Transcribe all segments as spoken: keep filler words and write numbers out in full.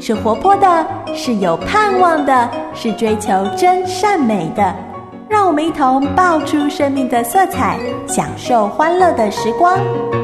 是活泼的，是有盼望的，是追求真善美的。让我们一同爆出生命的色彩，享受欢乐的时光。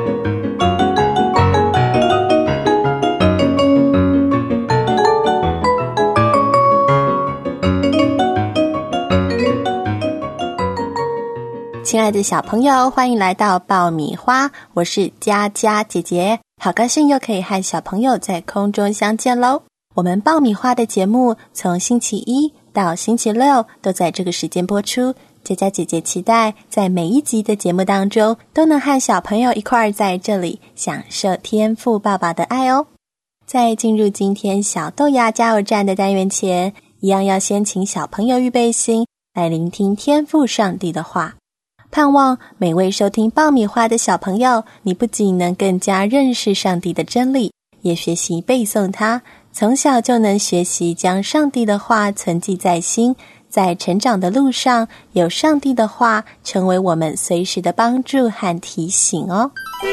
亲爱的小朋友，欢迎来到爆米花，我是佳佳姐姐，好高兴又可以和小朋友在空中相见咯。我们爆米花的节目从星期一到星期六都在这个时间播出，佳佳姐姐期待在每一集的节目当中都能和小朋友一块儿在这里享受天父爸爸的爱哦。在进入今天小豆芽加油站的单元前，一样要先请小朋友预备心，来聆听天父上帝的话。盼望每位收听爆米花的小朋友，你不仅能更加认识上帝的真理，也学习背诵它，从小就能学习将上帝的话存记在心，在成长的路上，有上帝的话成为我们随时的帮助和提醒哦。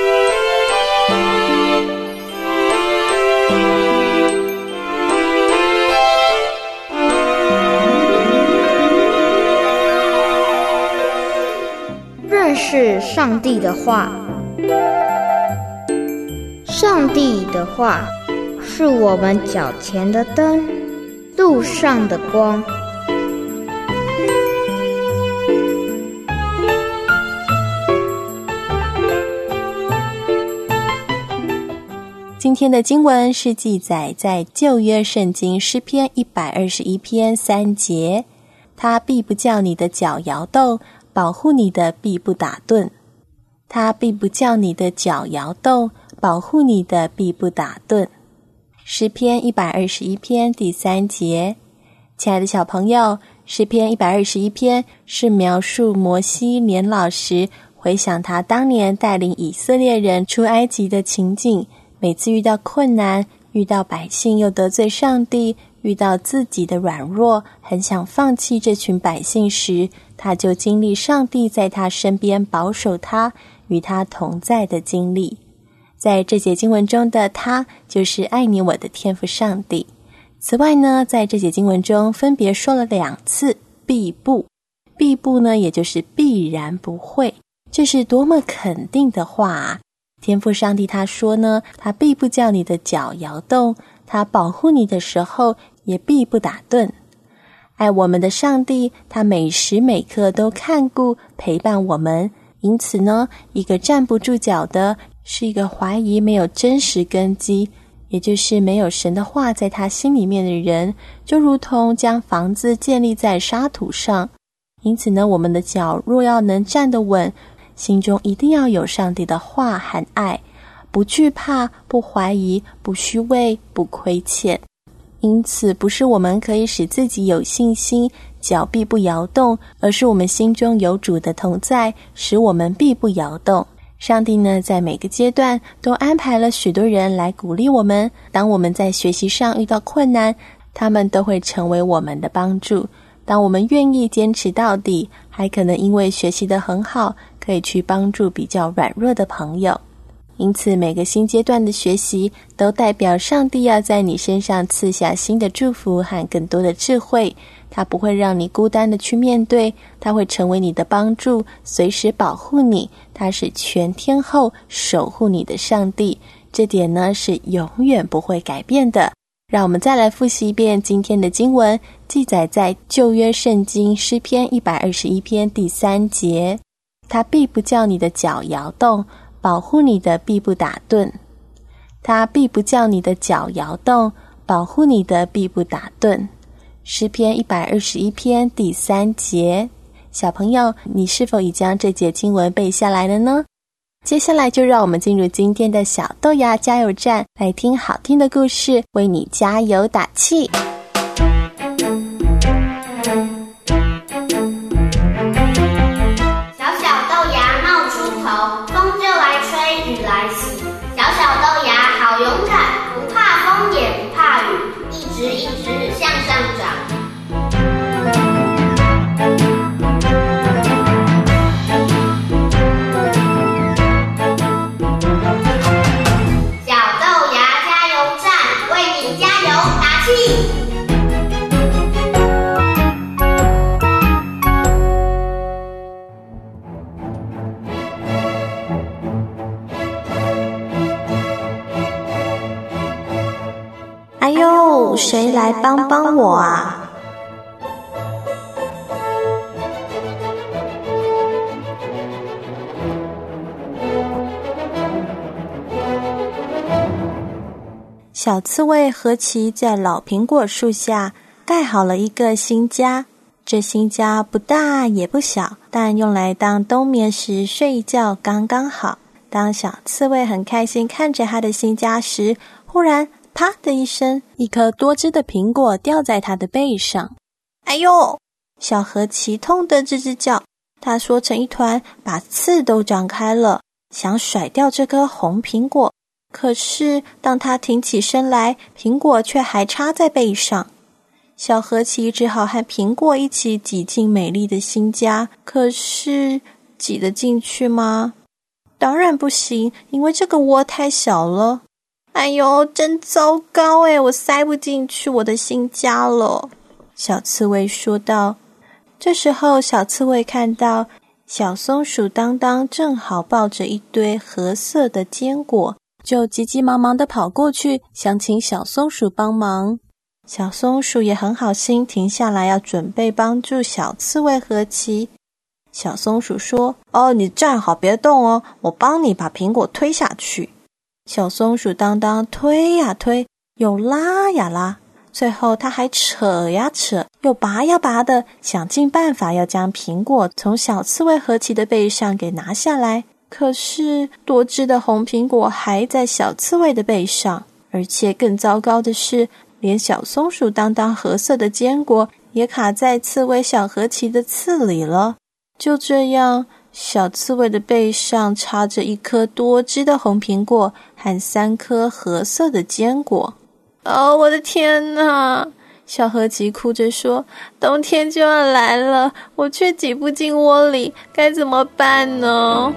认识上帝的话。上帝的话是我们脚前的灯，路上的光。 今天的经文是记载在旧约圣经诗篇一百二十一篇三节，他必不叫你的脚摇动，保护你的必不打盹。他必不叫你的脚摇动，保护你的必不打盹。诗篇一百二十一篇第三节。亲爱的小朋友，诗篇一百二十一篇是描述摩西年老时回想他当年带领以色列人出埃及的情景，每次遇到困难，遇到百姓又得罪上帝，遇到自己的软弱，很想放弃这群百姓时，他就经历上帝在他身边保守他，与他同在的经历。在这节经文中的他，就是爱你我的天父上帝。此外呢，在这节经文中分别说了两次必不。必不呢，也就是必然不会，这是多么肯定的话啊！天父上帝他说呢，他必不叫你的脚摇动，他保护你的时候也必不打盹。爱我们的上帝，他每时每刻都看顾陪伴我们，因此呢，一个站不住脚的，是一个怀疑没有真实根基，也就是没有神的话在他心里面的人，就如同将房子建立在沙土上。因此呢，我们的脚若要能站得稳，心中一定要有上帝的话和爱，不惧怕，不怀疑，不虚伪，不亏欠。因此不是我们可以使自己有信心，脚必不摇动，而是我们心中有主的同在，使我们必不摇动。上帝呢，在每个阶段都安排了许多人来鼓励我们，当我们在学习上遇到困难，他们都会成为我们的帮助。当我们愿意坚持到底，还可能因为学习得很好，可以去帮助比较软弱的朋友。因此每个新阶段的学习都代表上帝要在你身上赐下新的祝福和更多的智慧，他不会让你孤单的去面对，他会成为你的帮助，随时保护你，他是全天候守护你的上帝，这点呢是永远不会改变的。让我们再来复习一遍今天的经文，记载在旧约圣经诗篇一百二十一篇第三节，他必不叫你的脚摇动，保护你的必不打盹。他必不叫你的脚摇动，保护你的必不打盹。诗篇一百二十一篇第三节。小朋友，你是否已将这节经文背下来了呢？接下来就让我们进入今天的小豆芽加油站，来听好听的故事，为你加油打气。 小小豆芽冒出头，风就来吹，雨来袭。小小豆芽好勇敢，不怕风也不怕雨，一直一直向上长。小豆芽加油站，为你加油打气。 哎呦，谁来帮帮我啊？小刺猬和奇在老苹果树下盖好了一个新家。这新家不大也不小，但用来当冬眠时睡一觉刚刚好。当小刺猬很开心看着他的新家时，忽然啪的一声，一颗多汁的苹果掉在他的背上。哎呦！小河奇痛得吱吱叫，他缩成一团，把刺都张开了，想甩掉这颗红苹果。可是当他挺起身来，苹果却还插在背上。小河奇只好和苹果一起挤进美丽的新家。可是挤得进去吗？当然不行，因为这个窝太小了。哎呦，真糟糕诶，我塞不进去我的新家了。小刺猬说道。这时候小刺猬看到小松鼠当当正好抱着一堆褐色的坚果，就急急忙忙地跑过去，想请小松鼠帮忙。小松鼠也很好心，停下来要准备帮助小刺猬和奇。小松鼠说：哦，你站好别动哦，我帮你把苹果推下去。小松鼠当当推呀推，又拉呀拉，最后它还扯呀扯，又拔呀拔的，想尽办法要将苹果从小刺猬和奇的背上给拿下来。可是多汁的红苹果还在小刺猬的背上，而且更糟糕的是，连小松鼠当当褐色的坚果也卡在刺猬小河奇的刺里了。就这样，小刺猬的背上插着一颗多汁的红苹果和三颗褐色的坚果。哦，我的天哪！小河奇哭着说，冬天就要来了，我却挤不进窝里，该怎么办呢？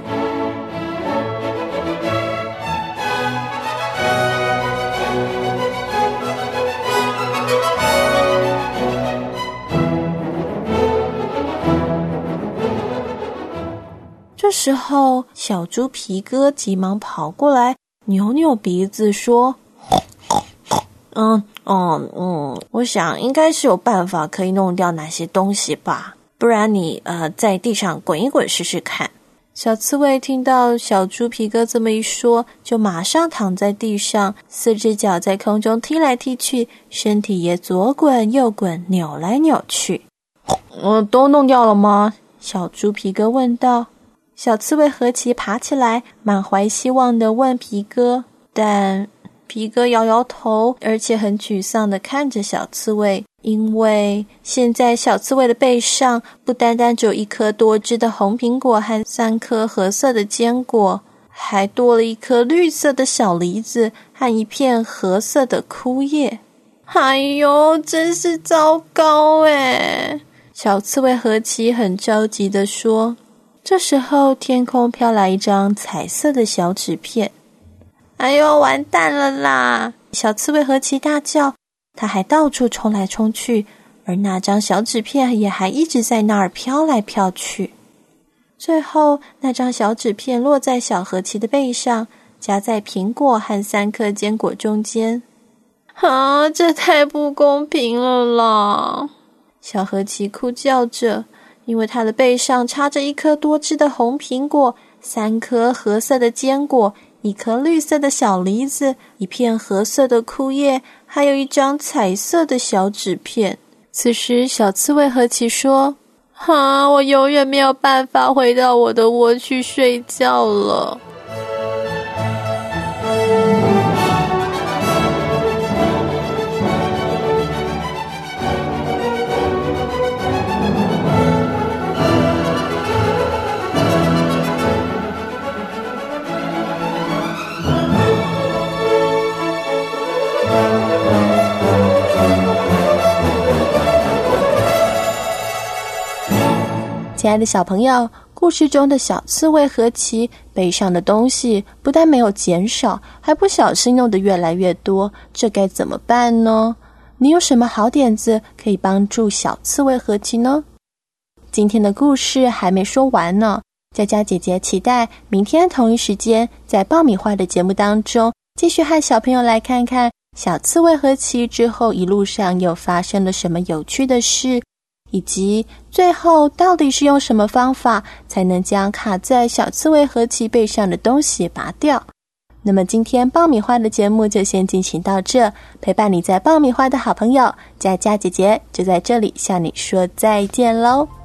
这时候小猪皮哥急忙跑过来，扭扭鼻子说，嗯嗯嗯，我想应该是有办法可以弄掉哪些东西吧，不然你呃在地上滚一滚试试看。小刺猬听到小猪皮哥这么一说，就马上躺在地上，四只脚在空中踢来踢去，身体也左滚右滚，扭来扭去。我、呃、都弄掉了吗？小猪皮哥问道。小刺猬和奇爬起来，满怀希望地问皮哥，但皮哥摇摇头，而且很沮丧地看着小刺猬，因为现在小刺猬的背上不单单只有一颗多汁的红苹果和三颗褐色的坚果，还多了一颗绿色的小梨子和一片褐色的枯叶。哎呦，真是糟糕诶！小刺猬和奇很着急地说。这时候天空飘来一张彩色的小纸片。哎呦，完蛋了啦！小刺猬和奇大叫，他还到处冲来冲去，而那张小纸片也还一直在那儿飘来飘去。最后那张小纸片落在小河奇的背上，夹在苹果和三颗坚果中间。啊，这太不公平了啦！小河奇哭叫着，因为他的背上插着一颗多汁的红苹果，三颗褐色的坚果，一颗绿色的小梨子，一片褐色的枯叶，还有一张彩色的小纸片。此时小刺猬和奇说，啊，我永远没有办法回到我的窝去睡觉了。亲爱的小朋友，故事中的小刺猬和奇背上的东西不但没有减少，还不小心弄得越来越多，这该怎么办呢？ 你有什么好点子可以帮助小刺猬合集呢？今天的故事还没说完呢，佳佳姐姐期待明天同一时间在爆米花的节目当中，继续和小朋友来看看小刺猬合集之后一路上又发生了什么有趣的事，以及最后到底是用什么方法才能将卡在小刺猬合集背上的东西拔掉。那么今天爆米花的节目就先进行到这，陪伴你在爆米花的好朋友佳佳姐姐就在这里向你说再见咯。